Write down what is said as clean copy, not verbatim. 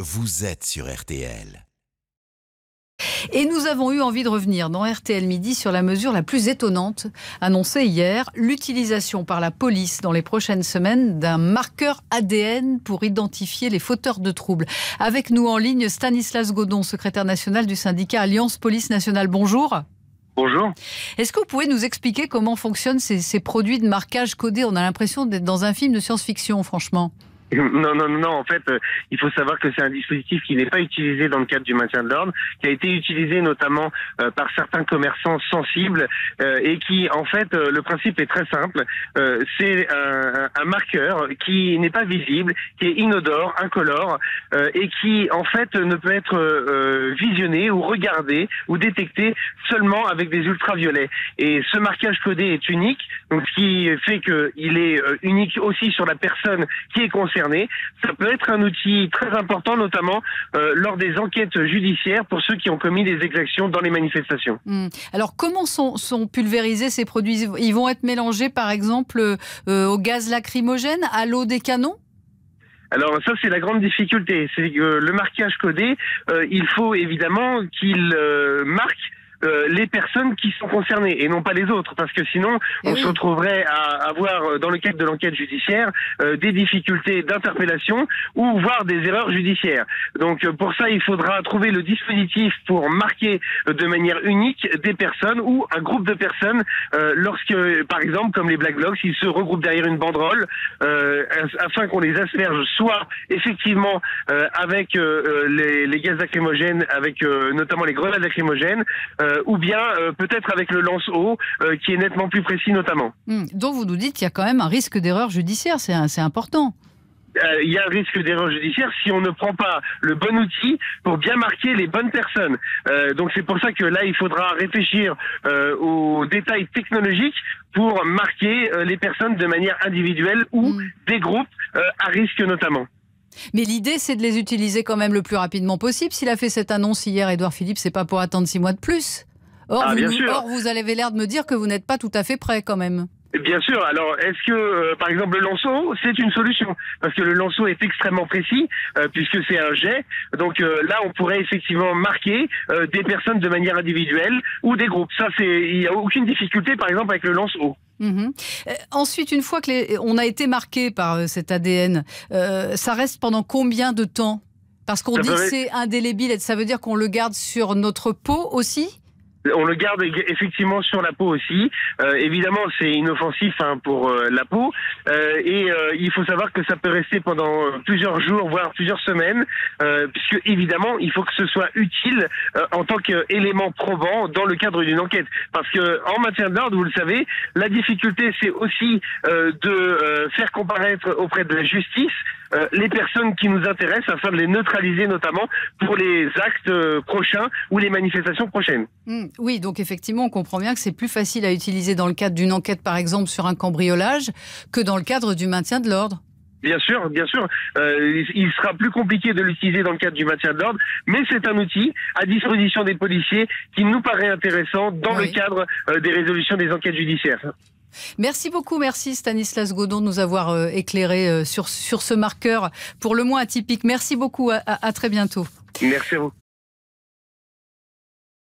vous êtes sur RTL. Et nous avons eu envie de revenir dans RTL Midi sur la mesure la plus étonnante annoncée hier, l'utilisation par la police dans les prochaines semaines d'un marqueur ADN pour identifier les fauteurs de troubles. Avec nous en ligne, Stanislas Godon, secrétaire national du syndicat Alliance Police Nationale. Bonjour. Bonjour. Est-ce que vous pouvez nous expliquer comment fonctionnent ces produits de marquage codé ? On a l'impression d'être dans un film de science-fiction, franchement. Non. En fait, il faut savoir que c'est un dispositif qui n'est pas utilisé dans le cadre du maintien de l'ordre, qui a été utilisé notamment par certains commerçants sensibles et qui, en fait, le principe est très simple. C'est un marqueur qui n'est pas visible, qui est inodore, incolore et qui, en fait, ne peut être visionné ou regardé ou détecté seulement avec des ultraviolets. Et ce marquage codé est unique, donc ce qui fait qu'il est unique aussi sur la personne qui est concernée. Ça peut être un outil très important, notamment lors des enquêtes judiciaires pour ceux qui ont commis des exactions dans les manifestations. Alors, comment sont pulvérisés ces produits ? Ils vont être mélangés, par exemple, au gaz lacrymogène, à l'eau des canons ? Alors ça, c'est la grande difficulté. C'est que le marquage codé, il faut évidemment qu'il marque les personnes qui sont concernées et non pas les autres, parce que sinon on se retrouverait à avoir dans le cadre de l'enquête judiciaire des difficultés d'interpellation ou voire des erreurs judiciaires. Donc pour ça il faudra trouver le dispositif pour marquer de manière unique des personnes ou un groupe de personnes lorsque par exemple comme les Black Blocs, ils se regroupent derrière une banderole afin qu'on les asperge soit effectivement avec les gaz lacrymogènes, avec notamment les grenades lacrymogènes, ou bien peut-être avec le lance-eau qui est nettement plus précis notamment. Donc vous nous dites qu'il y a quand même un risque d'erreur judiciaire, c'est important. Il y a un risque d'erreur judiciaire si on ne prend pas le bon outil pour bien marquer les bonnes personnes. Donc c'est pour ça que là il faudra réfléchir aux détails technologiques pour marquer les personnes de manière individuelle ou des groupes à risque notamment. Mais l'idée, c'est de les utiliser quand même le plus rapidement possible. S'il a fait cette annonce hier, Édouard Philippe, c'est pas pour attendre 6 mois de plus. Or, vous avez l'air de me dire que vous n'êtes pas tout à fait prêt quand même. Bien sûr. Alors, est-ce que, par exemple, le lance-eau, c'est une solution ? Parce que le lance-eau est extrêmement précis, puisque c'est un jet. Donc là, on pourrait effectivement marquer des personnes de manière individuelle ou des groupes. Ça, il n'y a aucune difficulté, par exemple, avec le lance-eau. Ensuite, une fois on a été marqué par cet ADN, ça reste pendant combien de temps ? Parce qu'on dit que c'est indélébile, et ça veut dire qu'on le garde sur notre peau aussi ? On le garde effectivement sur la peau aussi. Évidemment, c'est inoffensif pour la peau. Et il faut savoir que ça peut rester pendant plusieurs jours, voire plusieurs semaines, puisque évidemment, il faut que ce soit utile en tant qu'élément probant dans le cadre d'une enquête. Parce que en maintien de l'ordre, vous le savez, la difficulté, c'est aussi de faire comparaître auprès de la justice les personnes qui nous intéressent afin de les neutraliser, notamment pour les actes prochains ou les manifestations prochaines. Oui, donc effectivement, on comprend bien que c'est plus facile à utiliser dans le cadre d'une enquête, par exemple, sur un cambriolage, que dans le cadre du maintien de l'ordre. Bien sûr. Il sera plus compliqué de l'utiliser dans le cadre du maintien de l'ordre, mais c'est un outil à disposition des policiers qui nous paraît intéressant dans le cadre des résolutions des enquêtes judiciaires. Merci beaucoup, merci Stanislas Godon de nous avoir éclairé sur ce marqueur pour le moins atypique. Merci beaucoup, à très bientôt. Merci à vous.